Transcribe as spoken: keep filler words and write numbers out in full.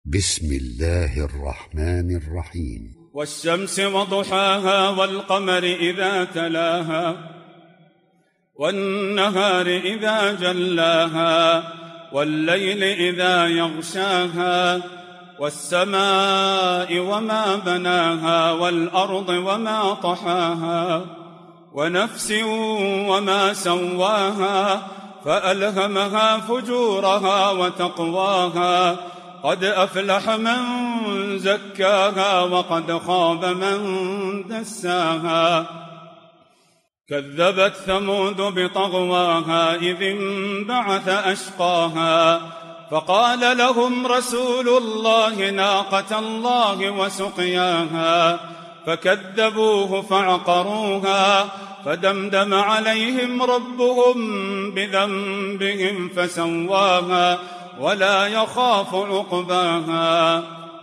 بسم الله الرحمن الرحيم. والشمس وضحاها والقمر إذا تلاها والنهار إذا جلاها والليل إذا يغشاها والسماء وما بناها والأرض وما طحاها ونفس وما سواها فألهمها فجورها وتقواها قد أفلح من زكاها وقد خاب من دساها كذبت ثمود بطغواها إذ انبعث أشقاها فقال لهم رسول الله ناقة الله وسقياها فكذبوه فعقروها فدمدم عليهم ربهم بذنبهم فسواها ولا يخاف عقباها